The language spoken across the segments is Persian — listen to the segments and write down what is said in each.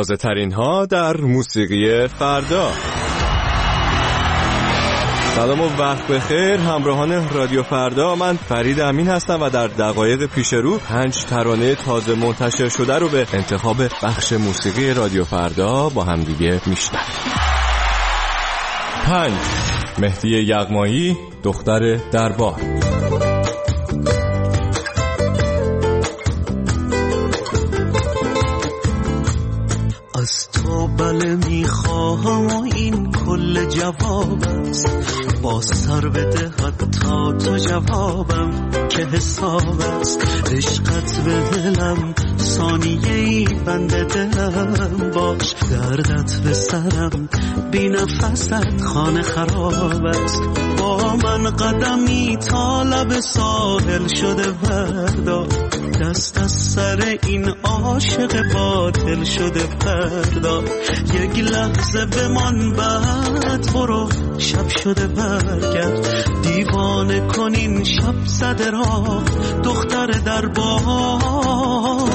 تازه ترین ها در موسیقی فردا. سلام و وقت بخیر همراهان رادیو فردا، من فرید امین هستم و در دقایق پیش رو 5 ترانه تازه منتشر شده رو به انتخاب بخش موسیقی رادیو فردا با هم دیگه میشنویم. 5. مهدی یغمایی، دختر دربار. از تو بله میخواهم و این کل جواب است، با سر بده حتی تو جوابم که حساب است. عشقت به دلم ثانیه‌ای بند دلم باش، دردت به سرم بی نفست خانه خراب است. با من قدمی تا لب ساحل شده بردار، دست از سر این عاشق باطل شده بردار. یک لحظه بمان بعد برو، شب شده برگرد. دیوانه کنین شب زده را دختر دربار.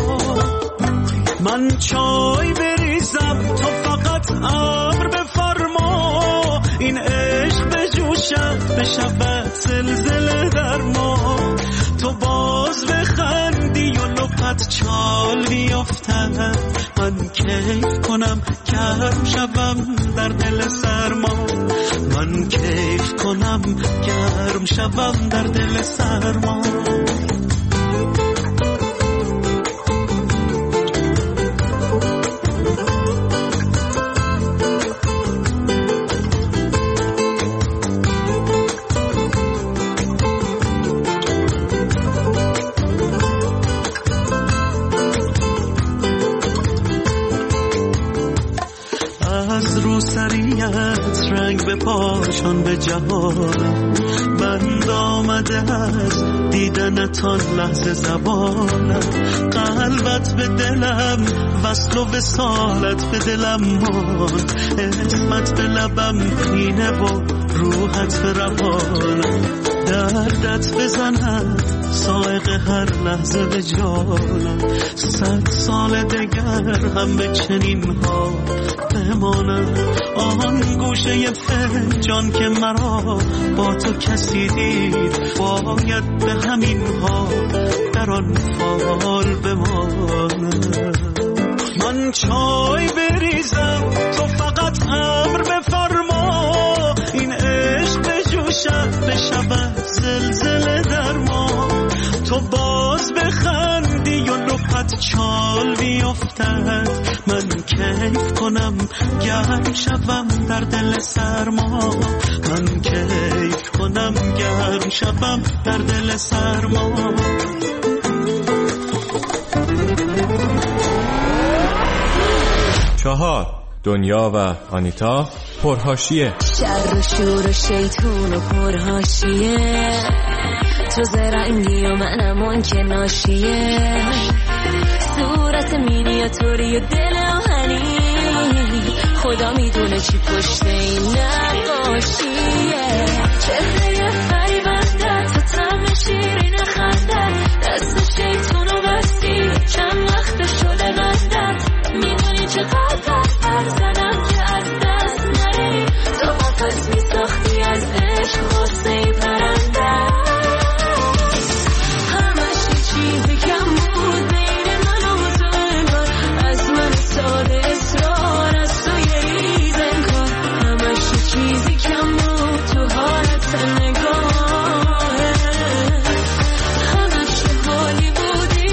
من چای بریزم تو فقط امر بفرما، این عشق بجوشد بشود زلزله در ما. تو باز بخندی و لپت چال بیفتد، من کیف کنم گرم شوم در دل سرما. من کیف کنم گرم شوم در دل سرما. رنگ به پاشان به جهان بند آمده از دیدنتان لحظه زبانم. قلبت به دلم وصل و وصالت به دلم مان، اسمت به لبم پینه و روحت به روانم. دردت بزند سائق هر لحظه به جانم، 100 سال دگر هم به چنین ها بمانم. آن گوشه فنجان که مرا با تو کسی دید، باید به همین ها در آن فال بمانم. من چای بریزم تو فقط امر بفرما، این عشق بجوشد بشود زلزله در ما. تو باز بخندی و لپت چال بیفتد، من کیف کنم گرم شوم در دل سرما. من کیف کنم گرم شوم در دل سرما. 4. دنیا و آنیتا، پرحاشیه. شر و شور و شیطون و پرحاشیه، تو زرنگی و منم اون که ناشیه. صورت مینیاتوری و دل آهنی، خدا میدونه چی پشت این نقاشیه. چهره فریبنده تو تم شیرین خنده، دست شیطون و بستی چند وقت شده بندت. میدونی چقدر برزنم که از دست نری، تو قفص میساختی از عشق غصه پرنده. همش چیزی کم بود بین من و تو، انگار از من ساده اصرار از تو یه ریز انگار. همش چیزی کم بود تو حالت نگاه، همش حالی بودی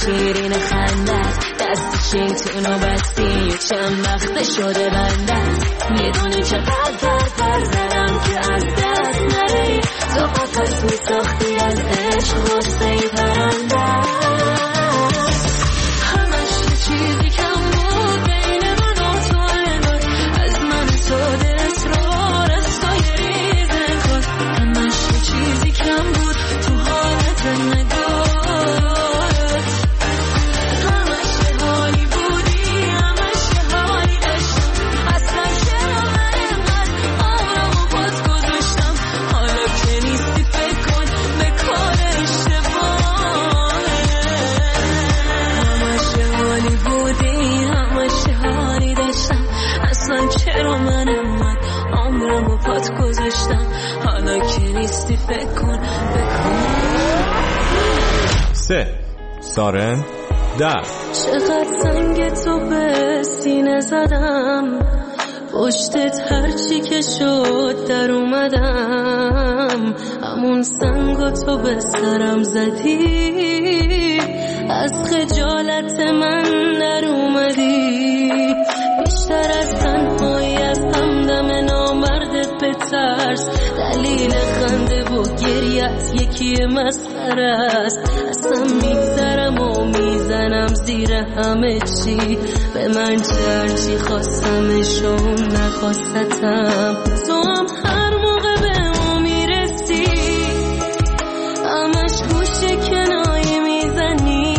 شیرین خندت دست شیطونو بستی چند وقت شده بندت میدونی چقدر پر زدم که از دست نری تو قفص میساختی از عشق واسه پرندت همش یه چیزی کم بود بین من و تو انگار از من تو دل اسرار از تو یه ریز انگار همش یه چیزی کم بود تو حالت نگات همش یه حالی بودی همش یه حالی داشتم اصلا چرا من اینقدر عمرمو باز گذاشتم حالا که نیستی فکر کن به کار اشتباهه همش یه حالی بودی همش یه حالی داشتم اصلا چرا من اینقدر عمرمو باز گذاشتم حالا که نیستی فکر کن به کار 3. سارن در چقدر سنگ تو به سینه زدم پشتت هرچی که شد در اومدم همون سنگو تو به سرم زدی از خجالت من در اومدی بیشتر از تنهایی از همدم نامردت به ترس دلیل خنده و گریت یکی مسخره است اصلا میگذرم و میزنم زیر همه چی به من چرچی خواستمشون نخواستم تو هم هر موقع به ما میرسی همش گوشه کنایی میزنی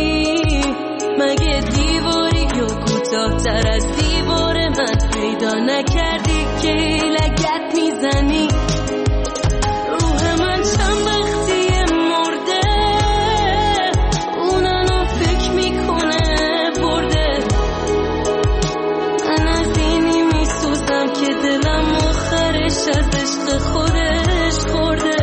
مگه دیواری یا کوتاه تر از دیوار من پیدا نکردی که لگت میزنی روح من چند وقتیه مرده اونانو فکر میکنه برده من از اینی میسوزم که دلم آخرش از عشق خودش خورده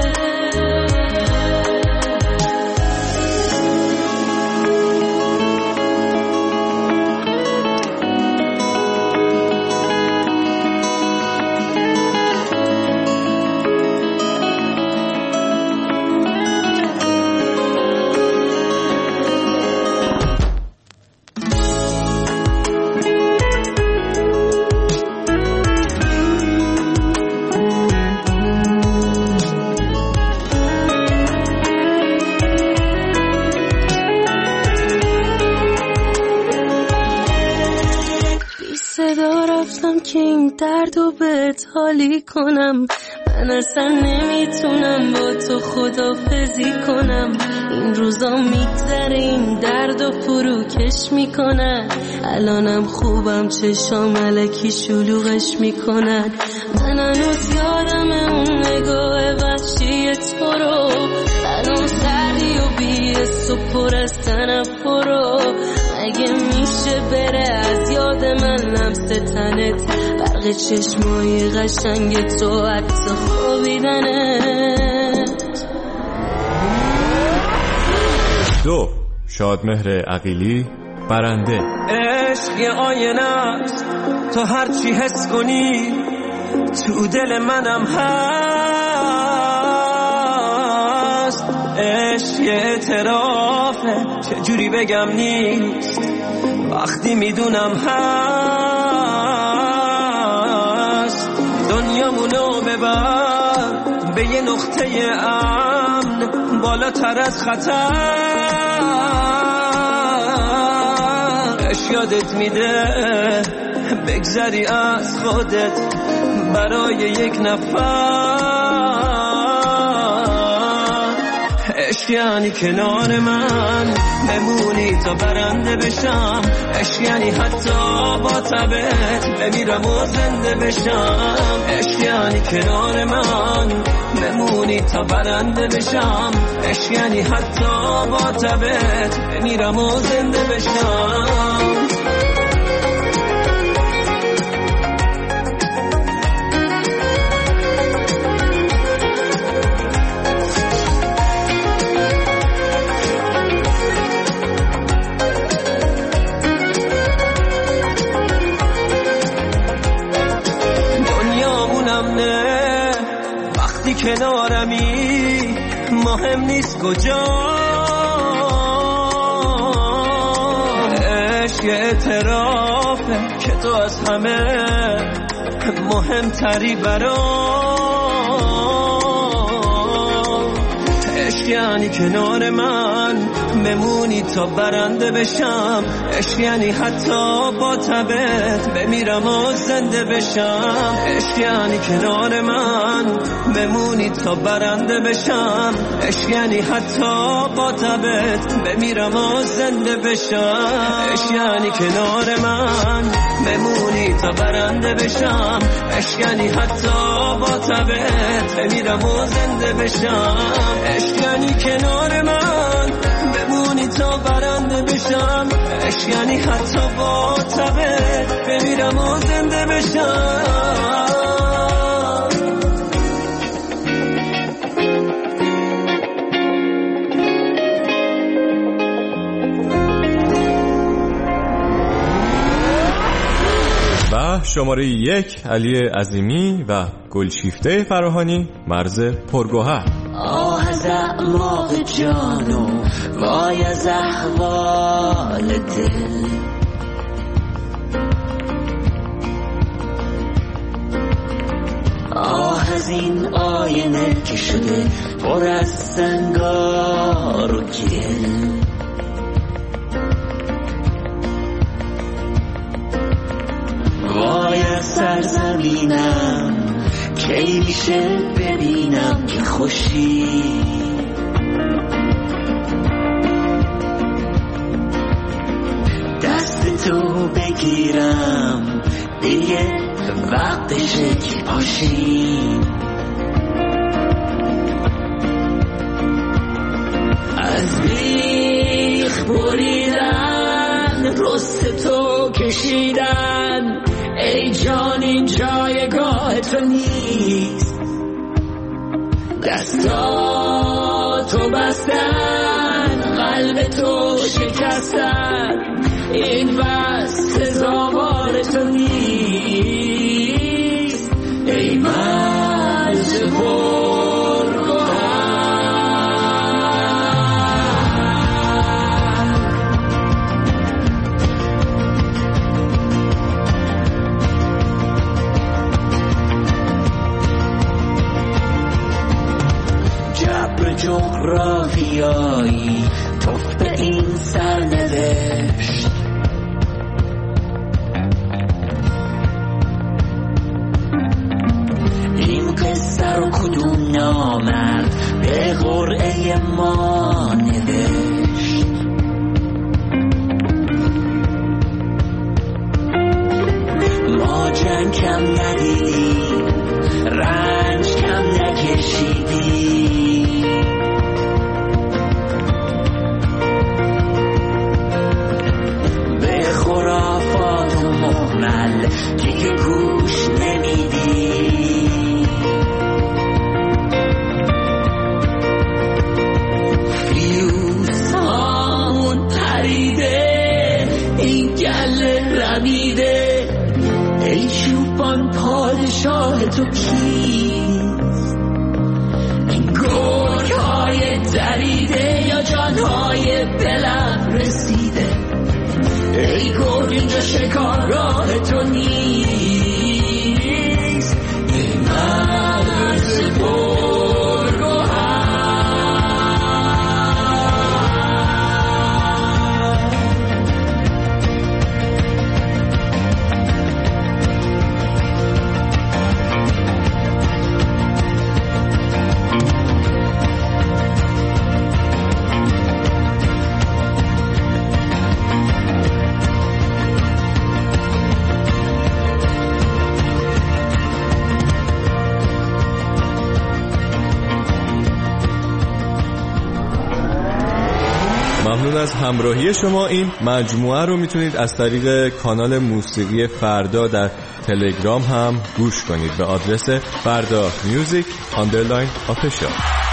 که این درد و بهت حالی کنم من اصلا نمیتونم با تو خدافزی کنم این روزا میگذره این درد و فروکش میکنن الانم خوبم چشام الکی شلوغش میکنن من هنوز یادم اون نگاه وحشی تو رو الان سردی و بی‌حس و پر از تنفر رو مگه میشه بره از یاد من لمس تنت برق چشمای قشنگ تو حتی خوابیدنت 2. شادمهر عقیلی برنده عشق یه آینه است تو هرچی حس کنی تو دل منم هست عشق یه اعترافه چجوری بگم نیست وقتی میدونم هست دنیامونو ببر به یه نقطه امن بالاتر از خطر عشق یادت میده بگذری از خودت برای یک نفر عشق یعنی کنار من بمونی تا برنده بشم عشق یعنی حتی با تبت بمیرم و زنده بشم عشق یعنی کنار من بمونی تا برنده بشم عشق یعنی حتی با تبت بمیرم و زنده بشم کنارمی مهم نیست کجا آخرش یه اعترافه که تو از همه مهمتری برام. عشق یعنی کنار من بمونی تا برنده بشم، عشق یعنی حتی با تبت بمیرم و زنده بشم. عشق یعنی کنار من بمونی تا برنده بشم، عشق یعنی حتی با تبت بمیرم و زنده بشم. عشق یعنی کنار من بمونی تا برنده بشم، عشق یعنی حتی با تبت بمیرم و زنده بشم. عشق یعنی کنار من بمونی تا برنده بشم، عشق یعنی حتی با تبت بمیرم و زنده بشم. و شماره 1 علی عظیمی و گلشیفته فراهانی مرز پرگوهر. آه از اعماق جانو وای از احوال دل، آه از این آینه که شده پر از سنگار و گل. وای از سرزمینم کی میشه ببینم که خوشی، دست تو بگیرم دیگه وقتشه که پاشی. از بیخ بریدن رست تو کشیدن، ای جان این جایگاه تو نیست، دستاتو بستن قلب تو شکستن، این بس سزاوار تو نیست، ای مرز جغرافیایی توف به این سرنوشت، این قصه رو کدوم نامرد به قرعه ما نوشت. ما جنگ کم ندیدیم، رنج کم نکشیدیم، دیگه گوش نمیدی. فیوزهامون پریده، این گله رمیده، ای چوبان پادشاه تو کیست؟ این گرگ‌های دریده یا جانهای بلند رسیده، ای گرگ اینجا شکارگاه تو نیست، ای مرز پرگوهر. ممنون از همراهی شما. این مجموعه رو میتونید از طریق کانال موسیقی فردا در تلگرام هم گوش کنید به آدرس فردا میوزیک _ official.